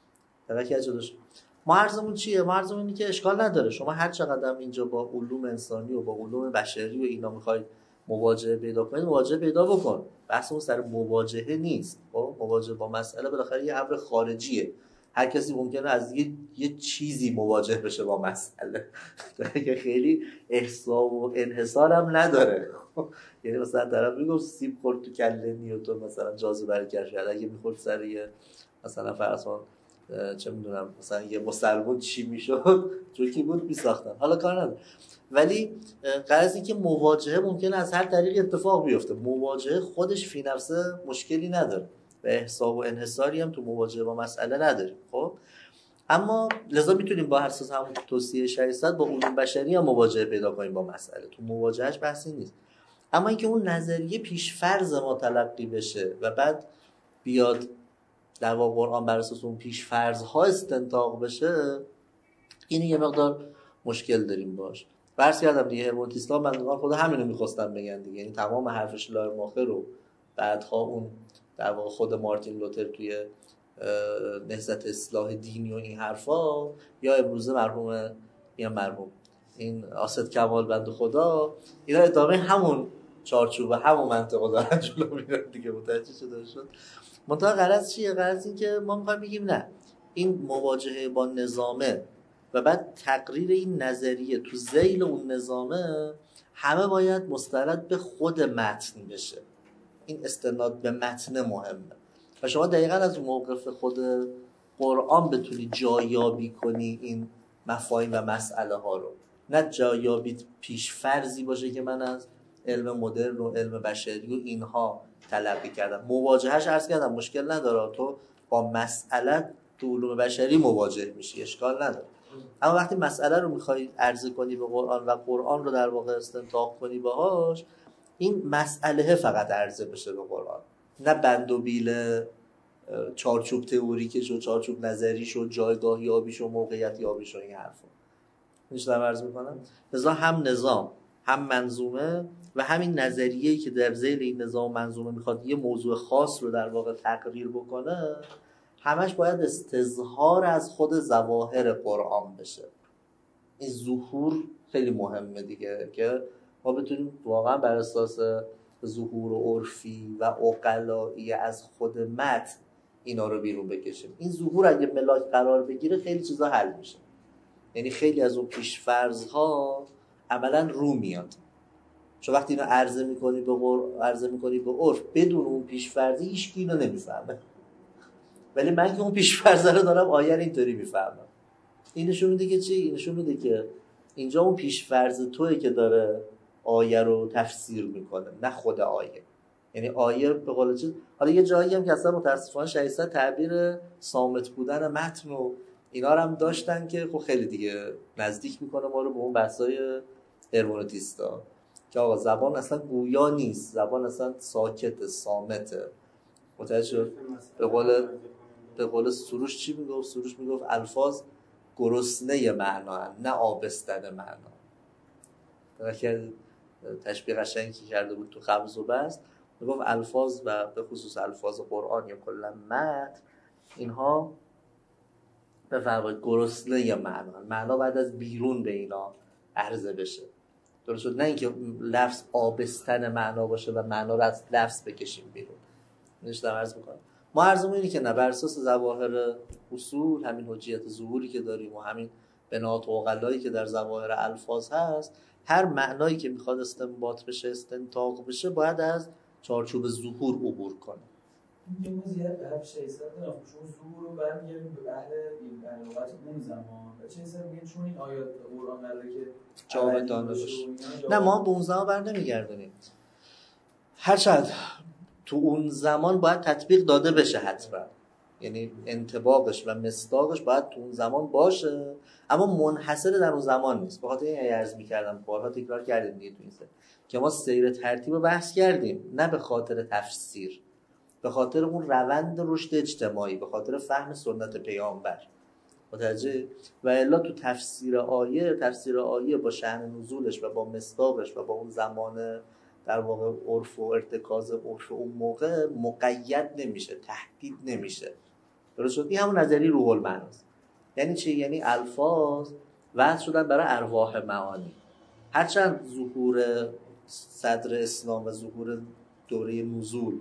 ما عرضمون چیه؟ ما عرضمون اینه که اشکال نداره شما هر چقدر اینجا با علوم انسانی و با علوم بشری و اینا میخواید مواجهه پیدا کنید، مواجهه پیدا بکن. بحثمون سر مواجهه نیست. خب مواجهه با مسئله بالاخره یه امر خارجیه. هر کسی ممکنه از یه چیزی مواجه بشه با مسئله که خیلی احساب و انحصار هم نداره. یعنی مثلا طرف میگه سیب خورد تو کله نیوتن مثلا جاذبه برکش کرد، اگه میخورد سر یه مثلا فرضاً چه میدونم مثلا یه مسلمان چی میشد جوکی بود میساختن، حالا کار نداره. ولی غرض این که مواجهه ممکنه از هر طریق اتفاق بیفته، مواجهه خودش فی نفسه مشکلی نداره و احساب و انحصاری هم تو مواجهه با مسئله نداریم. خب اما لذا میتونیم با اساس همون توصیه شریعت با علوم بشری هم مواجهه پیدا کنیم با مسئله، تو مواجهش بحثی نیست. اما اینکه اون نظریه پیش فرض ما تلقی بشه و بعد بیاد در واقع قرآن بر اساس اون پیش فرض ها استنتاق بشه، این یه مقدار مشکل داریم باش. فرض کردم دیگه هرمونتیستان بندگان خود همینو میخواستن بگن دیگه، یعنی تمام حرفش لایماخه رو بعدها اون در واقع خود مارتین لوتر توی نهضت اصلاح دینی و این حرفا، یا امروزه مرحوم این آسد کمال بنده خدا، اینا ادامه همون چارچوب همون منطقه دارن جلو میرن دیگه. متوجه شد؟ منتها غرض چیه؟ غرض این که ما میخوایم بگیم نه، این مواجهه با نظامه و بعد تقریر این نظریه تو ذیل اون نظامه همه باید مستند به خود متن بشه. این استناد به متن مهمه و شما دقیقاً از موقف خود قرآن بتونی جایابی کنی این مفاهیم و مسئله ها رو، نه جایابی پیش فرضی باشه که من از علم مدرن و علم بشری و اینها تلقی کردم. مواجهش عرض کردم مشکل نداره، تو با مسئله تو علوم بشری مواجه میشی، اشکال نداره. اما وقتی مسئله رو میخوای عرضه کنی به قرآن و قرآن رو در واقع استنتاق کنی باهاش، این مسئله فقط عرضه بشه به قرآن، نه بند و بیل چارچوب تئوریکش و چارچوب نظریش و جایگاه یابیش و موقعیت یابیش و این حرفا. میشتم عرض میکنم. لذا هم نظام هم منظومه و همین نظریه‌ای که در ذیل این نظام منظومه میخواد یه موضوع خاص رو در واقع تقریر بکنه، همش باید استظهار از خود ظواهر قرآن بشه. این ظهور خیلی مهمه دیگه، که ما بتونیم واقعا بر اساس ظهور و عرفی و عقلایی از خود متن اینا رو بیرون بکشیم. این ظهور اگه ملاک قرار بگیره خیلی چیزا حل میشه. یعنی خیلی از اون پیش‌فرض‌ها عملاً رو میاد. چون وقتی اینو عرضه می‌کنی به عرف بدون اون پیش‌فرضی هیچکی اینو نمیفهمه. ولی من که اون پیش‌فرض رو دارم آیه اینطوری میفهمم. این نشون میده که چی؟ این نشون میده که اینجا اون پیش‌فرض توئه که داره آیه رو تفسیر میکنه، نه خود آیه. یعنی آیه به قول چیز، حالا یه جایی هم که اصلا متاسفانه شایسته تعبیر صامت بودن متن و اینا رو هم داشتن که خب خیلی دیگه نزدیک میکنه ما رو به اون بحثای هرمونوتیستا که آقا زبان اصلا گویا نیست، زبان اصلا ساکته، صامته. متوجه شد؟ به قول سروش چی میگفت؟ سروش میگفت الفاظ گرسنه معنا نه آبستن معنا. که تشبیه قشنگی کرده بود تو خبز و بست، میگفت الفاظ و به خصوص الفاظ قرآن یا کلا متن اینها به فرق گرسنه معنا بعد از بیرون به اینا عرضه بشه. درست شد؟ نه اینکه لفظ آبستن معنا باشه و معنا رو از لفظ بکشیم بیرون. نشدم عرض میکنم. ما عرضمون اینه که نه، بر اساس ظواهر اصول، همین حجیت ظهوری که داریم و همین بنات و عقلایی که در ظواهر الفاظ هست، هر معنایی که میخواد استنباط بشه، استنتاق بشه، باید از چارچوب ظهور عبور کنه. این موضوعیت به حرف شایسته دارم. چون ظهور رو برمیگردیم به اهل این لغت اون زمان و چه حساب میگن چون این آیات قرآن قراره که جاودانه باشه. نه، ما به اون زمان بر نمیگردونیم. هرچند تو اون زمان باید تطبیق داده بشه حتما، یعنی انطباقش و مصداقش باید تو اون زمان باشه، اما منحصر در اون زمان نیست. به خاطر این عرض می‌کردم، بارها تکرار کردیم دیگه تو این سر که ما سیر ترتیب رو بحث کردیم، نه به خاطر تفسیر، به خاطر اون روند رشد اجتماعی، به خاطر فهم سنت پیامبر. متوجه؟ و الا تو تفسیر آیه با شأن نزولش و با مصداقش و با اون زمان در واقع عرف و ارتکاز عرف اون موقع مقید نمیشه، تحدید نمیشه. درست شد؟ این همون نظری روح المعناست. یعنی چی؟ یعنی الفاظ وضع شدن برای ارواح معانی. هرچند ظهور صدر اسلام و ظهور دوره نزول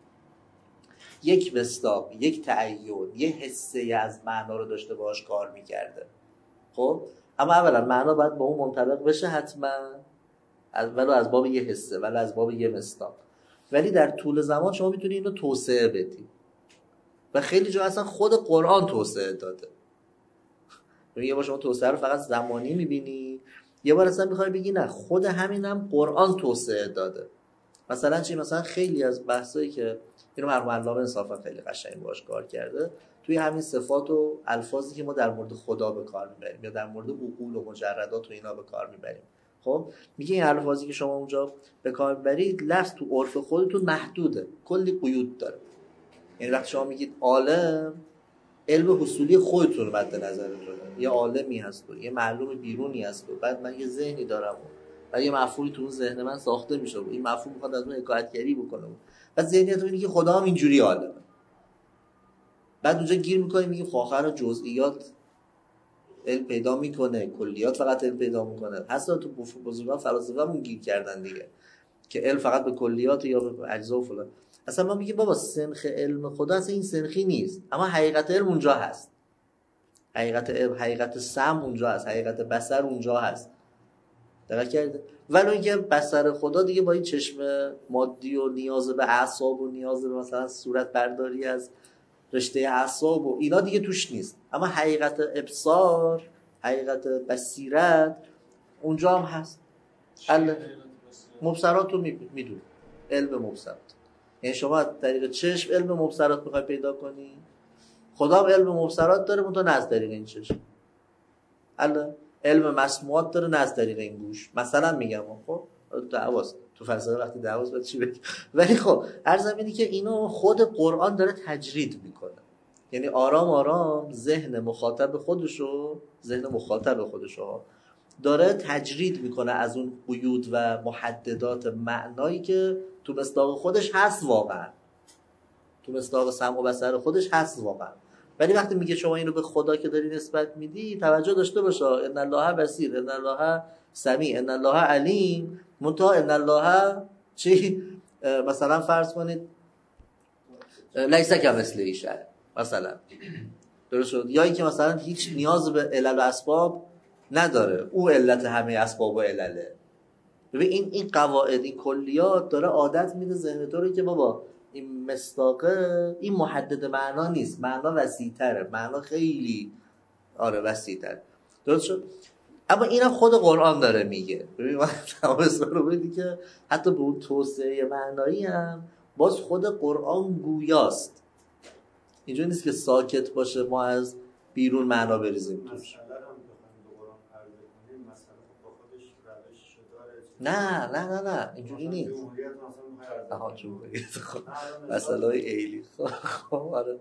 یک مصداق، یک تعین، یه حسه از معنا رو داشته باهاش کار میکرده. خب اما اولا معنا باید با اون منطبق بشه حتما، ولو از باب یه حسه، ولو از باب یه مصداق. ولی در طول زمان شما میتونی اینو توسعه بدی و خیلی جا اصلا خود قرآن توسعه داده. یه بار شما توسعه رو فقط زمانی میبینی، یه بار اصلا میخوای بگی نه، خود همینم قرآن توسعه داده. مثلا چی؟ مثلا خیلی از بحثایی که اینو مرحوم علامه انصافا خیلی قشنگ باهاش کار کرده، توی همین صفات و الفاظی که ما در مورد خدا به کار میبریم یا در مورد عقول و مجردات و اینا به کار میبریم، خب میگه این الفاظی که شما اونجا به کار میبرید لفظ تو عرف خودتون محدوده، کلی قیود داره. یعنی وقتی شما میگید عالم، علم حصولی خودتون مد نظرتونه، یه عالمی هست و یه معلوم بیرونی هست و بعد من یه ذهنی دارم و یه مفهومی تو اون ذهن من ساخته میشه و این مفهوم میخواد از اون حکایتگری بکنه. بعد ذهنیت اینه که خدا هم اینجوری عالمه. بعد اونجا گیر میکنیم میگیم آخر جزئیات علم پیدا میکنه، کلیات فقط علم پیدا میکنه. حتی تو بزرگان فلاسفه‌مون گیر کردن دیگه که علم فقط به کلیات یا به اجزا و فلان. اصلا ما میگیم بابا سنخ علم خدا اصلا این سنخی نیست، اما حقیقت علم اونجا هست. حقیقت علم، حقیقت سمع اونجا هست، حقیقت بصر اونجا هست. دقیق کرده؟ ولی اینکه بصر خدا دیگه با این چشم مادی و نیاز به اعصاب و نیاز به مثلا صورت برداری از رشته اعصاب و اینا دیگه توش نیست، اما حقیقت ابصار، حقیقت بصیرت اونجا هم هست. مبصرات رو میدونی، علم مبصرات. یعنی شما از طریق چشم علم مبصرات میخوای پیدا کنی، خدا هم علم مبصرات داره منتها نه از طریق این چشم. علم مسموعات داره نه از طریق این گوش. مثلا میگم خب دعواست، تو فلسفه وقتی دعواست باید چی بگی. ولی خب عرضم اینه که اینو خود قرآن داره تجرید میکنه، یعنی آرام آرام ذهن مخاطب خودشو داره تجرید میکنه از اون قیود و محددات معنایی که تو مصداق خودش هست واقعا، تو مصداق سمع و بصر خودش هست واقعا. ولی وقتی میگه شما اینو به خدا که داری نسبت میدی توجه داشته باشه، ان الله بصیر، ان الله سمیع، ان الله علیم، منتها ان الله چی؟ مثلا فرض کنید لیس کمثله شیء مثلا، درست شد؟ یا اینکه مثلا هیچ نیاز به علل و اسباب نداره، او علت همه اسباب و علله. ببین این قواعد، این کلیات داره عادت میده ذهن تو رو که بابا این مصداقه این محدد معنا نیست، معنا وسیع‌تره، معنا خیلی وسیع‌تره. درست شد؟ اما اینم خود قرآن داره میگه. ببین من تماس رو بدی که حتی به اون توسعه معنایی هم باز خود قرآن گویاست. اینجا نیست که ساکت باشه ما از بیرون معنا بریزیم توش. نه اینجوری نیست. جمهوریت مسئله های ایلی. آره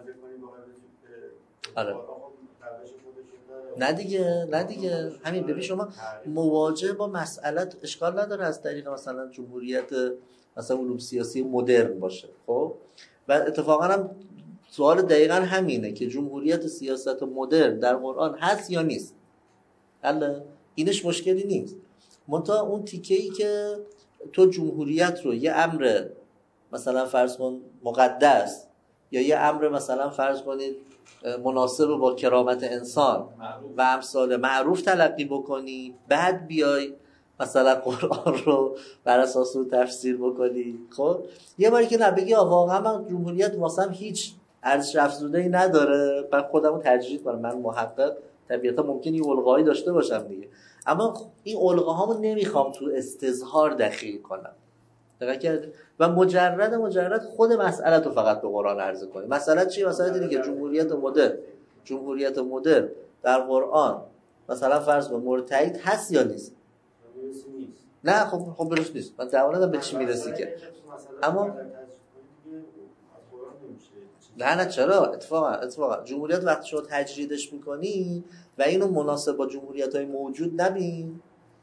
نه دیگه همین. ببین شما مواجه با مسئلت اشکال نداره از طریق مثلا جمهوریت مثلا علوم سیاسی مدرن باشه، خب، و اتفاقا هم سوال دقیقا همینه که جمهوریت سیاست مدرن در قرآن هست یا نیست. اینش مشکلی نیست، منتها اون تیکه‌ای که تو جمهوریت رو یه امر مثلا فرض کن مقدس یا یه امر مثلا فرض کنید مناسب با کرامت انسان و امثال معروف تلقی بکنی، بعد بیای مثلا قرآن رو بر اساس اون تفسیر بکنی، خب یه باری که نبگی واقعا من جمهوریت واسم هیچ ارزش افزوده‌ای نداره، من خودمو تجرید کنم، من محقق طبیعتا ممکنه یه القایی داشته باشم دیگه، اما این القاهامو نمیخوام تو استظهار دخیل کنم. دقیق کردی؟ و مجرد خود مسئله رو فقط به قرآن عرضه کنی. مسئله چیه؟ مسئله اینه که جمهوریت مدرن در قرآن مثلا فرض کن مرتعید هست یا نیست؟ نه خب برش نیست. من دعوا ندارم به چی میرسی که، اما نه چرا؟ اتفاقا جمهوریت وقتی شما تجریدش میکنی و اینو مناسب با جمهوریت‌های موجود نبین،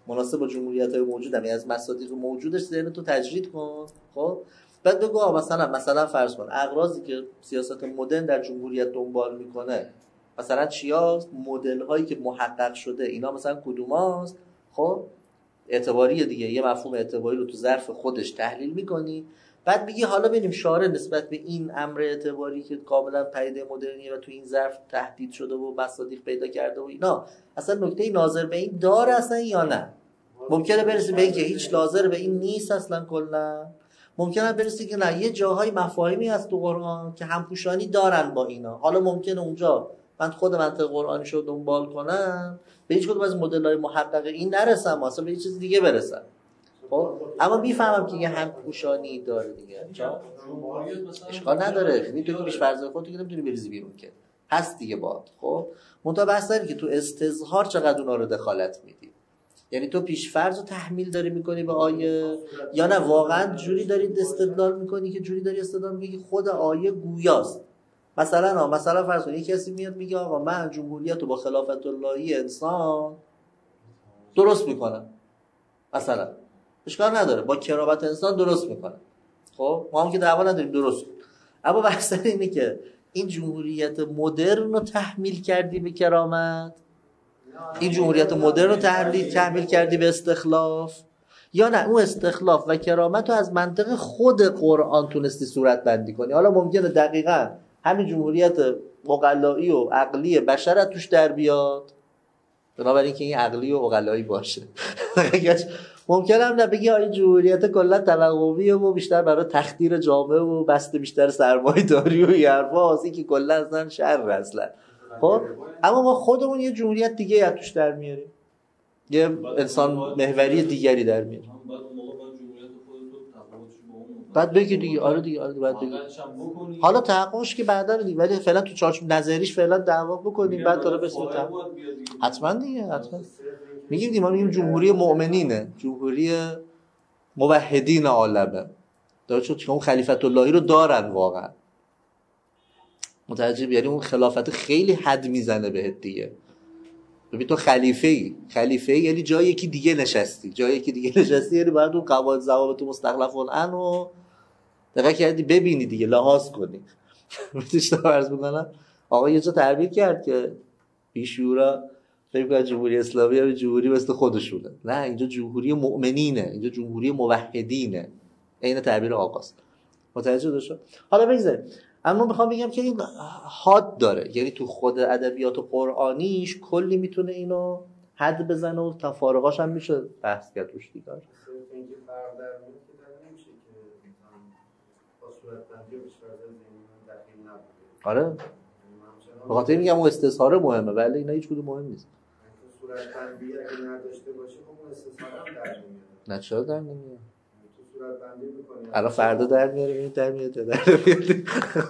از مصادیق موجودش ذهن تو تجرید کن، خب بعد بگو مثلا فرض کن اغراضی که سیاست مدرن در جمهوریت دنبال میکنه مثلا چیاست، مدل هایی که محقق شده اینا مثلا کدوماست، خب اعتباریه دیگه، یه مفهوم اعتباری رو تو ظرف خودش تحلیل میکنی، بعد میگی حالا ببینیم شارع نسبت به این امر اعتباری که کاملا پدیده مدرنیه و تو این ظرف تهدید شده و مصادیق پیدا کرده و اینا اصلا نکته ناظر به این داره اصلا یا نه. ممکنه برسی به این که هیچ ناظر به این نیست اصلا کلا، ممکنه برسی که نه یه جاهای مفاهیمی هست تو قرآن که همپوشانی دارن با اینا، حالا ممکنه اونجا من خود منطق قرآنیشو دنبال کنم به هیچ کدوم از مدل‌های محقق این نرسم، اصلا به یه چیز دیگه برسم، خب اما میفهمم که یه همپوشانی داره دیگه. اشکال نداره، میتونی پیش فرض خودت که نمیتونی بریزی بیرون که هست دیگه باد، خب منتها بحث داره که تو استظهار چقدر اونا رو دخالت میدی، یعنی تو پیش فرض رو تحمیل داری میکنی به آیه یا نه واقعا جوری داری استدلال میکنی که جوری داری استدلال میگی خود آیه گویاست. مثلا فرض کن یک کسی میاد میگه آقا من جمهوریت رو با خلافت اللهی انسان درست میکنم، مثلا اشکال نداره با کرامت انسان درست میکنم، خب ما هم که دعوا نداریم درست کن، اما بحث اینه که این جمهوریت مدرن رو تحمیل کردی به کرامت، این جمهوریت مدرن رو تحمیل کردی به استخلاف، یا نه اون استخلاف و کرامت رو از منطق خود قرآن تونستی صورت بندی کنی. حالا ممکنه دقیقاً همین جمهوریت عقلایی و عقلی بشر توش در بیاد، بنابراین که این عقلی و عقلایی باشه. ممکنه هم نبگی این جمهوریت کلا توقعیه و بیشتر برای تخدیر جامعه و بسته بیشتر سرمایه‌داری و یرواز، این که کلا اصلا شر اصلا، خب اما ما خودمون یه جمهوریت دیگه از توش در میاریم، یه انسان محوری دیگری در میاریم. بعد بگی دیگه آره دیگه بعد بگی حالا تحققش که بعدا دیگه، ولی فعلا تو چارچوب نظریش فعلا دعوا بکنیم بعد داره بسیم حتما دیگه میگیم ما میگیم جمهوری مؤمنینه، جمهوری موحدین عالمه. داره چون اون خلیفت اللهی رو دارن واقعا. متوجه؟ یعنی اون خلافت خیلی حد میزنه بهت دیگه. ببین تو خلیفه یعنی جای یکی دیگه نشستی، یعنی باید اون قواعد ضوابط مستخلف الان رو دقیق کردی ببینی دیگه، لحاظ کنی. میتونی عرض میکنم آقا یه جا تعبیر کرد که بیشورا فکر کنم جمهوری اسلامی یا جمهوری مثل خودشونه. نه، اینجا جمهوری مؤمنینه، اینجا جمهوری موحدینه. عین تعبیر آقاست. متوجه شد؟ حالا بگذاریم. اما میخوام بگم که این حد داره، یعنی تو خود ادبیات قرآنیش کلی میتونه اینو حد بزنه و تفارقاش هم میشه بحث کرد روش دیگه. اینکه فرق در میاد که در نمیشه که با صورت بندی و بیشتر زمین دقیق نبوده. آره به خاطر میگم اون استظهار مهمه، ولی اینا هیچ کدوم مهم نیست. تو صورت بندی اگه نداشته باشه خب اون استظهار هم در نمیاد. نه چرا در نمیاد؟ تو صورت بندی می‌کنی الان فردا در میاره، این در میاد یا در نمیاد.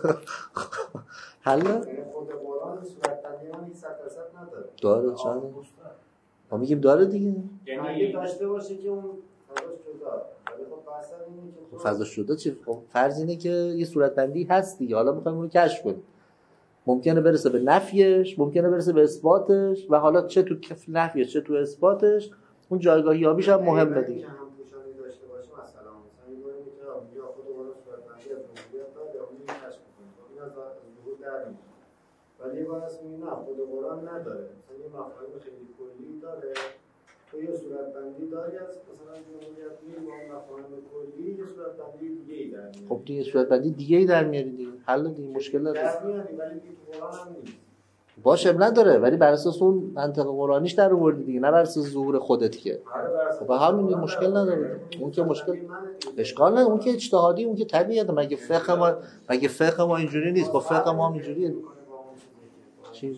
حالا خود قرآن صورت بندی من 100% نداره. داره چرا؟ ما میگیم داره دیگه. یعنی اگه داشته باشه که اون فضاش جدا. ولی خب بحث اینه که فضاش جدا چی؟ خب فرض اینه که یه صورت بندی هست دیگه. حالا میخوایم اون رو کشف کنیم. ممکنه برسه به نفیش، ممکنه برسه به اثباتش، و حالا چه تو نفیش چه تو اثباتش اون جایگاه یابیش هم مهمه دیگه. هم پوشانی داشته باشه مثلا میگه که خود قرآن صورت بندی از جمهوریت داره یا اون کشف کنه. خب این از ظهور در میاد. ولی باز میگه نه خود قرآن نداره. مثلا یه مفاهیم خیلی کلی داره. تو یه صورت بندی داری از مثلا جمهوریت میگه با مفاهیم کلی یه صورت بندی دیگه‌ای در میاد. خب دیگه صورت بندی دیگه‌ای در میاری دیگه. حل دیگه، مشکل نداره. در میاری ولی دیگه تو قرآن هم نیست. باشه نداره، ولی بر اساس اون منطق قرآنیش در آوردی دیگه، نه بر اساس ظهور خودت که. خب همین مشکل نداره. اون که مشکل اشکال نداره، اون که اجتهادی، اون که طبیعیه. مگه فقه ما اینجوری نیست؟ با فقه ما هم اینجوریه. چی؟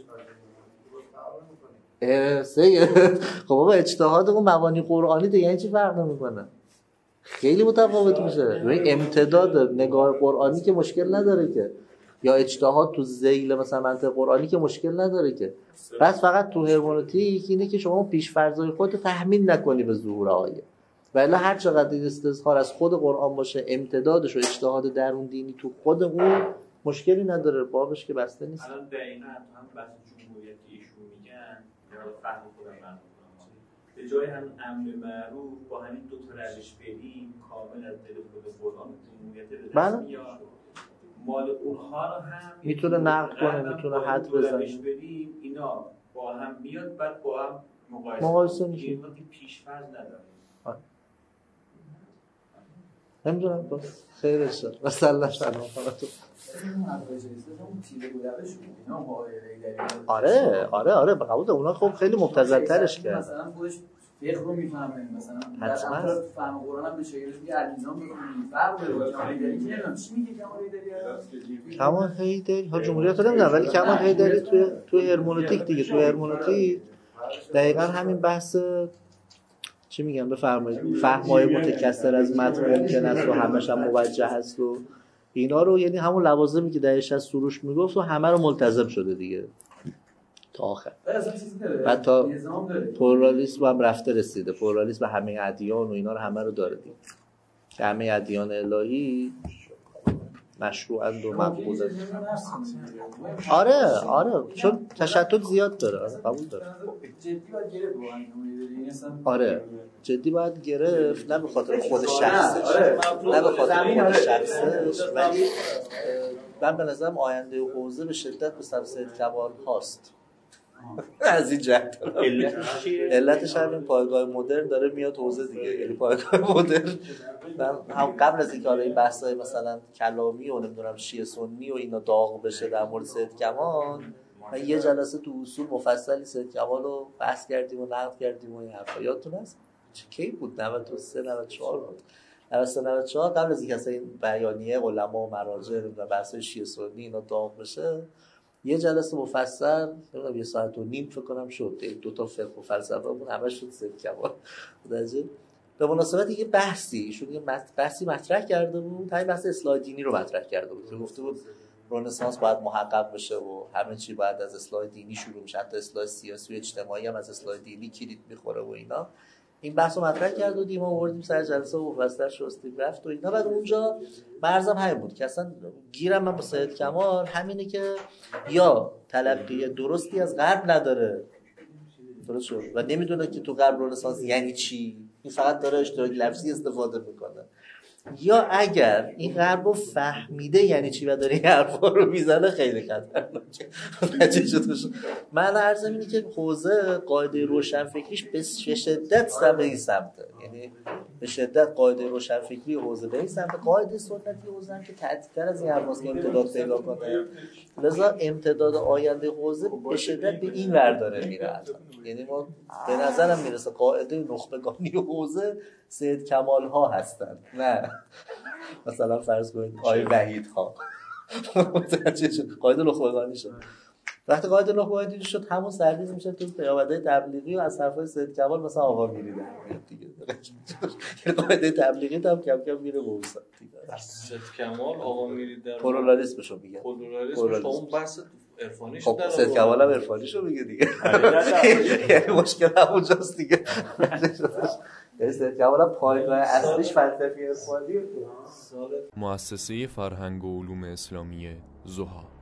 خب بابا اجتهاد اون مبانی قرآنی دیگه یعنی چی فرق نمیکنه؟ خیلی متفاوت میشه. ببین امتداد نگاه قرآنی که مشکل نداره که، یا اجتهاد تو ذیل مثلا منطق قرآنی که مشکل نداره که. بس فقط تو هرمنوتیک اینه که شما پیش فرضای خودت تحمیل نکنی به ظهور آیه. ولی هر چقدر استظهار از خود قرآن باشه، امتدادش و اجتهاد درون دینی تو خود اون مشکلی نداره، بابش که بسته نیست. الان دقیقاً هم بحث جمهوریت که ایشون میگن یا فهم خودم من به جای هم امر معروف با همین دو تا روش بریم کامل از دل خود قرآن جمهوریت به دست میاد. مال اونها رو هم میتونه نقد کنه، میتونه حد بزنه. بریم اینا با هم میاد، بعد با هم مقایسه میشه. اینا که پیش‌فرض نداره. نمیدونم باز خیرش شد مثلا سلام خانتون. آره به قبول اونا خب خیلی مبتذل‌ترش کرد. مثلا خودش فقه رو میفهمه، مثلا حتما فهم قرآن هم به شکلش میگه الزام میکنه فرق داره. کمال هیدری چی میگه؟ کمال هیدری ها جمهوریت رو نمیدونم، ولی کمال هیدری توی هرمنوتیک دیگه، توی هرمنوتیک دقیقاً همین بحث چی میگم بفرمایید فهمای متکثر از متن ممکن است و همش هم موجه است و اینا رو، یعنی همون لوازمی که دهش از سروش میگفت و همه رو ملتزم شده دیگه تا آخر. بعد تا پلورالیسم هم رفته رسیده، پلورالیسم به همه ادیان و اینا رو همه رو داره دیگه، که همه ادیان الهی مشروعند و مقبولند. آره چون تشدد زیاد داره. قبول داره. آره جدی باید گرفت، نه به خاطر خود شخصش، ولی من به نظرم آینده حوزه به شدت به سبب سید کمال هاست. از این جهت علتش همین پایگاه مدرن داره میاد حوزه دیگه، یعنی پایگاه مدرن هم قبل از اینکه این بحثای مثلا کلامی و نمیدونم شیعه سنی و اینا داغ بشه در مورد سید کمال، من یه جلسه تو اصول مفصلی سید کمال رو بحث کردیم و نقد کردیم و این حرفا یادتون هست؟ کی بود؟ 93 94 بود. 94 قبل از اینکه اصلا این بیانیه علما و مراجع و بحثای شیعه سنی اینا داغ بشه، یه جلسه مفصل نمیدونم 1.5 ساعت فکر کنم شد، دو تا فقه و فلسفه بود همش شد سید کمال. به مناسبت یه بحثی مطرح کرده بود، همین بحث اصلاح دینی رو مطرح کرده بود که گفته بود رنسانس باید محقق بشه و همه چی باید از اصلاح دینی شروع میشه، حتی اصلاح سیاسی و اجتماعی هم از اصلاح دینی کلید میخوره و اینا. این بحث رو مطرح کرد و دیما آوردیم سر جلسه و مفصل شستیم رفت و اینا. بعد اونجا مرزم همین بود که اصلا گیرم من با سید کمال همینه که یا تلقی درستی از غرب نداره، درست شد، و نمیدونه که تو غرب رنسانس یعنی چی، این فقط داره اشتراک لفظی استفاده میکنه، یا اگر این غرب رو فهمیده یعنی چی و داره این حرفا رو میزنه خیلی خطرناکه. من عرضم اینه که حوزه قاعده روشنفکریش به شدت به این سمته، یعنی به شدت قاعده روشنفکری حوزه به این سمته. قاعده سنتی حوزه هم که تعطیل‌تر از این حرفاست که امتداد پیدا کنه، لذا امتداد آینده حوزه به شدت به این ور داره میره. یعنی ما به نظرم میرسه قاعده نخبگانی حوزه سید کمال ها هستن، نه مثلا فرض کنید آقای وحید ها. قاعده نخبگانی شد. وقتی قاعده نخبگانی شد همون سرریز میشه تو پیامدهای تبلیغی و از حرفای سید کمال مثلا آقا میری در دیگه. قاعده تبلیغی هم کم کم میره به اون سمت دیگه. سید کمال آقا میری در پلورالیسمشو میگه. پلورالیسم اون بحث عرفانی شد. خب سید کمال هم عرفانیشو میگه دیگه. یعنی مشکل همونجاست دیگه. سید کمال هم پایگاه اصلیش فلسفی عرفانی. مؤسسه فرهنگ و علوم اسلامی ضحی.